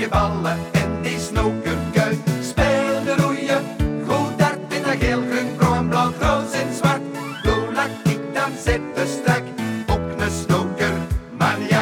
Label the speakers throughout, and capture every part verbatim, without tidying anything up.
Speaker 1: die ballen en die snoekerkuit. Speel de roeien, goed hard in dat geel, groen, bruin, blauw, rood en zwart. Doe laat ik dan zitten strak, ook een snoekermaniak.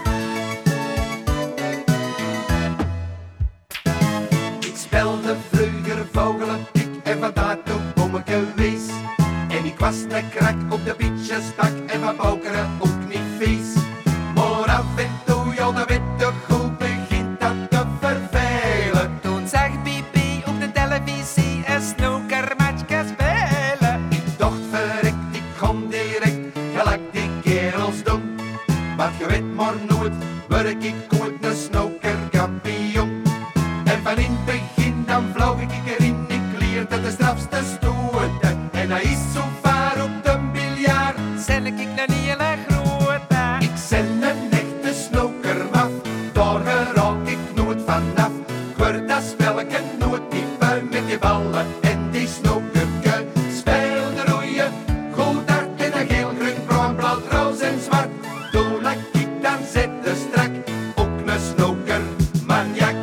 Speaker 1: Ik speelde vroeger vogelen, ik en van daar toe bommeke wees. En ik was een krak op de bietjesbak en van pokeren ook niet vies. Maar af en toe, ja, dat weet toch goed, begint dat te vervelen.
Speaker 2: Toen zag Bibi op de televisie een snoekermatchje spelen.
Speaker 1: Ik dacht verrekt, ik kon direct gelijk die kerels doen. Want je weet maar nooit, werk ik ooit een snoekerkampioen. En van in het begin, dan vloog ik erin, ik leerde de strafste stoten. En hij is zo vaar op de biljart.
Speaker 2: Zijn ik nog niet heel erg grote.
Speaker 1: Ik ben een echte snoekermaf, daar geraak ik nooit vanaf. Ik word dat spelletje nooit niet bui met die ballen en die snoekerkuit. Speel de roeien, goed hard in dat geel, groen, bruin, blauw, rood en zwart. Doe laat ik dan zitten strak, ook een snoekermaniak.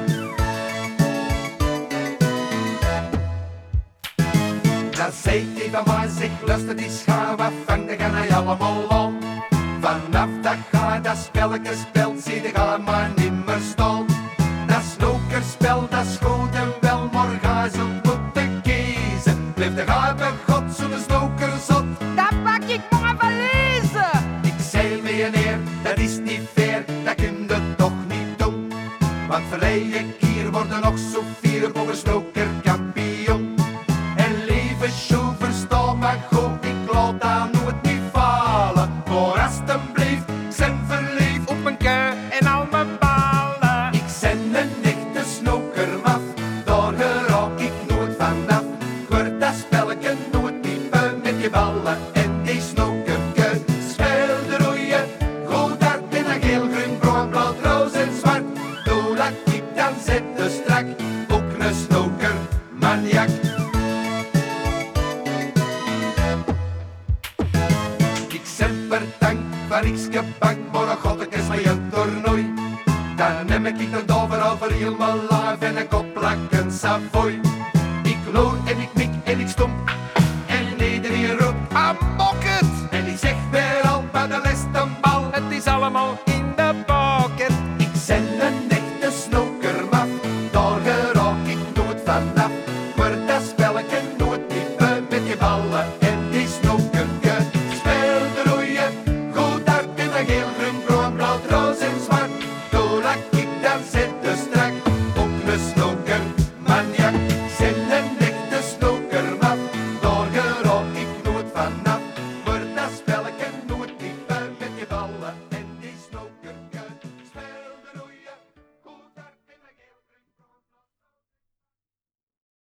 Speaker 1: Dan zei hij van mij, zeg luister die schaar, wat vangt, dan gaan hij allemaal om. Vanaf dat ga dat spelletje speelt, zie je ga maar niet meer staan. Dat snoekerspel, dat is goed en wel, maar ga zult moeten kiezen. Blijf de ga bij God zo'n snoekerzot.
Speaker 2: Dat pak ik maar verliezen.
Speaker 1: Ik zei meneer, dat is niet fair, dat kun je toch niet doen. Want verleden keer worden nog zo vier voor een snoekerkampioen. En lieve Sjoe, versta me goed, ik laat dat nooit niet falen. Maar alstublieft, ik ben verliefd
Speaker 2: Op mijn keu en al mijn ballen.
Speaker 1: ik ben een echte snoekermaf, daar geraak ik nooit vanaf. Ik word dat spelletje nooit niet beu met die ballen en die snoekerkuit. Speel de roeien, goed hard in dat geel, groen, bruin, blauw, rood en zwart. Doe laat ik dan zitten strak, ook een snoekermaniak. Ik ben bedankt van ikske bang, maar dan god ik eens met een toernooi. Dan neem ik het over over heel mijn lijf en ik op plak een savoy. Ik loer en ik mik en ik stomp